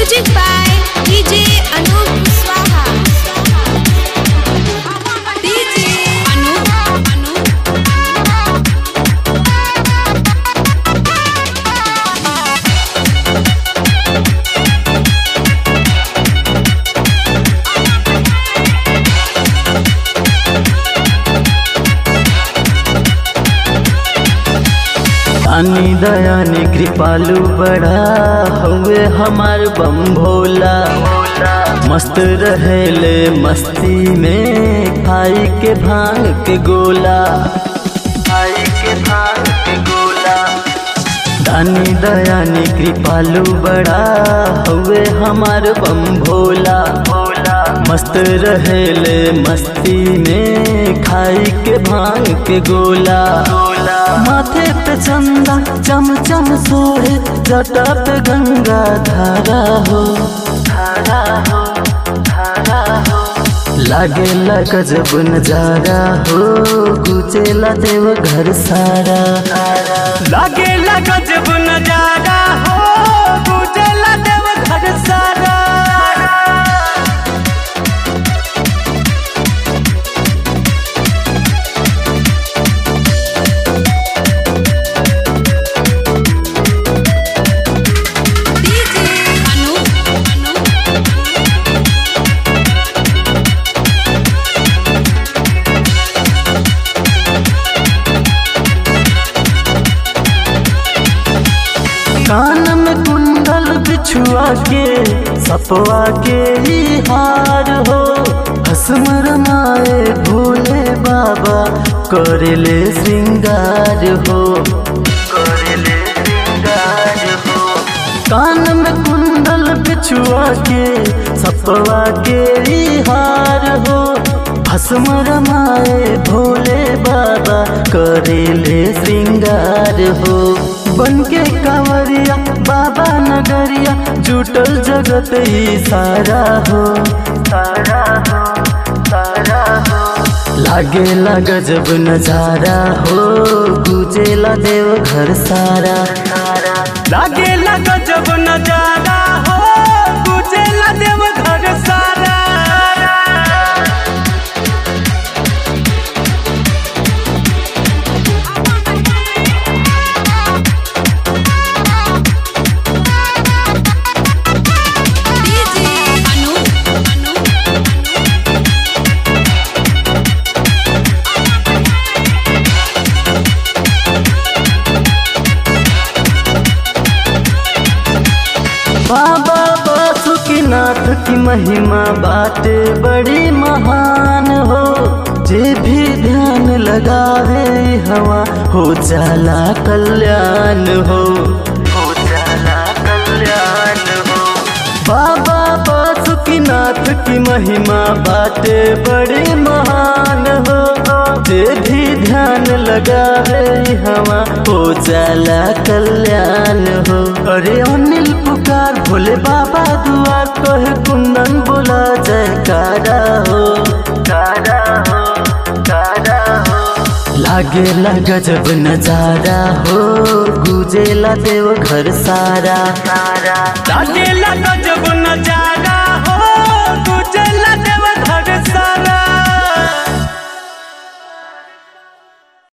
Music by DJ Anup Swaha. DJ Anup. दानी दयानी कृपालु बड़ा हुए हमार बम भोला। मस्त रहेले मस्ती में खाई के भांग के गोला। दानी दयानी कृपालु बड़ा हुए हमार बम भोला। मस्त रहेले मस्ती में खाई के भांग के गोला। माथे पे चंदा चम चम सोहे, जटा पे गंगा धारा हो। लागेला गजब नजारा हो, गुचेला देव घर सारा। लागेला गजब नजारा हो, गुचेला देव घर सारा। कान में कुंडल बिछुआ के सपवा के ही हार हो। हसम रमाए भोले बाबा करेले श्रृंगार हो। कान में कुंडल बिछुआ के सपवा के ही हार हो। भस्म रमाए भोले बाबा करेले श्रृंगार हो। बनके कांवरिया बाबा नगरिया जुटल जगत ही सारा हो। लागेला गजब नजारा हो, गुजेला देव घर सारा। लागेला गजब नजारा हो, गुचेला देव घर सारा। बाबा बासुकीनाथ की महिमा बाटे बड़ी महान हो। जे भी ध्यान लगावे हवा हो जाला कल्याण हो। बाबा बासुकीनाथ की महिमा बाटे बड़ी महान हो। जे भी ध्यान लगावे हवा हो जाला कल्याण हो। अरे अनिल पुकार भोले बाबा दुआर, कहे कुंदन बोला जयकारा हो। लागेला गजब नजारा हो, गुजेला देव घर सारा। लागेला गजब नजारा